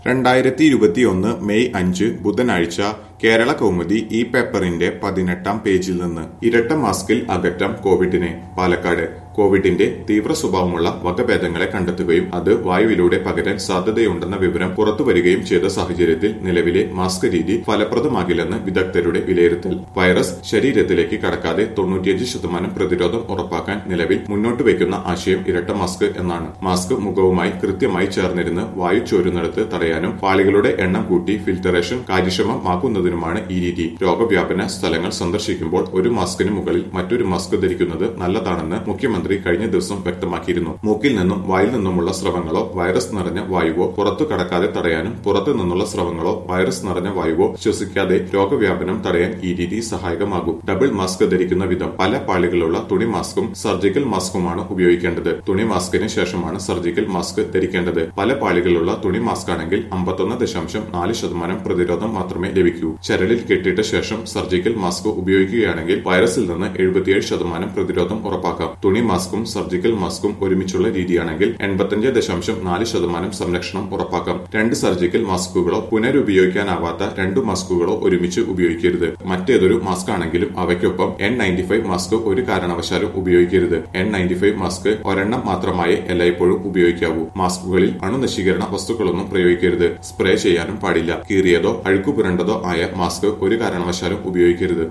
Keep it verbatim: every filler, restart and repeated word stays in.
രണ്ടായിരത്തി ഇരുപത്തിയൊന്ന് മെയ് അഞ്ച് ബുധനാഴ്ച കേരള കൗമുദി ഈ പേപ്പറിന്റെ പതിനെട്ടാം പേജിൽ നിന്ന് ഇരട്ട മാസ്കിൽ അകറ്റം കോവിഡിനെ പാലക്കാട് കോവിഡിന്റെ തീവ്ര സ്വഭാവമുള്ള വകഭേദങ്ങളെ കണ്ടെത്തുകയും അത് വായുവിലൂടെ പകരാൻ സാധ്യതയുണ്ടെന്ന വിവരം പുറത്തുവരികയും ചെയ്ത സാഹചര്യത്തിൽ നിലവിലെ മാസ്ക് രീതി ഫലപ്രദമാകില്ലെന്ന് വിദഗ്ധരുടെ വിലയിരുത്തൽ. വൈറസ് ശരീരത്തിലേക്ക് കടക്കാതെ തൊണ്ണൂറ്റിയഞ്ച് ശതമാനം പ്രതിരോധം ഉറപ്പാക്കാൻ നിലവിൽ മുന്നോട്ട് വയ്ക്കുന്ന ആശയം ഇരട്ട മാസ്ക് എന്നാണ്. മാസ്ക് മുഖവുമായി കൃത്യമായി ചേർന്നിരുന്ന് വായു ചോരുന്നിടത്ത് തടയാനും പാളികളുടെ എണ്ണം കൂട്ടി ഫിൽട്ടറേഷൻ കാര്യക്ഷമമാക്കുന്നതിനുമാണ് ഈ രീതി. രോഗവ്യാപന സ്ഥലങ്ങൾ സന്ദർശിക്കുമ്പോൾ ഒരു മാസ്കിന് മുകളിൽ മറ്റൊരു മാസ്ക് ധരിക്കുന്നത് നല്ലതാണെന്ന് മുഖ്യമന്ത്രി കഴിഞ്ഞ ദിവസം വ്യക്തമാക്കിയിരുന്നു. മൂക്കിൽ നിന്നും വായിൽ നിന്നുമുള്ള സ്രവങ്ങളോ വൈറസ് നിറഞ്ഞ വായുവോ പുറത്തു കടക്കാതെ തടയാനും പുറത്തു നിന്നുള്ള സ്രവങ്ങളോ വൈറസ് നിറഞ്ഞ വായുവോ ശ്വസിക്കാതെ രോഗവ്യാപനം തടയാൻ ഈ രീതി സഹായകമാകും. ഡബിൾ മാസ്ക് ധരിക്കുന്ന വിധം പല പാളികളുള്ള തുണി മാസ്കും സർജിക്കൽ മാസ്കുമാണ് ഉപയോഗിക്കേണ്ടത്. തുണി മാസ്കിന് ശേഷമാണ് സർജിക്കൽ മാസ്ക് ധരിക്കേണ്ടത്. പല പാളികളുള്ള തുണി മാസ്ക് ആണെങ്കിൽ അമ്പത്തൊന്ന് ദശാംശം നാല് ശതമാനം പ്രതിരോധം മാത്രമേ ലഭിക്കൂ. ചരലിൽ കെട്ടിയിട്ട ശേഷം സർജിക്കൽ മാസ്ക് ഉപയോഗിക്കുകയാണെങ്കിൽ വൈറസിൽ നിന്ന് എഴുപത്തിയേഴ് ശതമാനം പ്രതിരോധം ഉറപ്പാക്കാം. തുണി മാസ്കും സർജിക്കൽ മാസ്കും ഒരുമിച്ചുള്ള രീതിയാണെങ്കിൽ എൺപത്തിയഞ്ച് ദശാംശം നാല് ശതമാനം സംരക്ഷണം ഉറപ്പാക്കാം. രണ്ട് സർജിക്കൽ മാസ്കുകളോ പുനരുപയോഗിക്കാനാവാത്ത രണ്ടു മാസ്കുകളോ ഒരുമിച്ച് ഉപയോഗിക്കരുത്. മറ്റേതൊരു മാസ്ക് ആണെങ്കിലും അവയ്ക്കൊപ്പം എൻ നയൻറ്റി ഫൈവ് മാസ്ക് ഒരു കാരണവശാലും ഉപയോഗിക്കരുത്. എൻ നയൻറ്റി ഫൈവ് മാസ്ക് ഒരെണ്ണം മാത്രമായേ എല്ലായ്പ്പോഴും ഉപയോഗിക്കാവൂ. മാസ്കുകളിൽ അണുനശീകരണ വസ്തുക്കളൊന്നും പ്രയോഗിക്കരുത്. സ്പ്രേ ചെയ്യാനും പാടില്ല. കീറിയതോ അഴുക്കുപുരണ്ടതോ ആയ മാസ്ക് ഒരു കാരണവശാലും ഉപയോഗിക്കരുത്.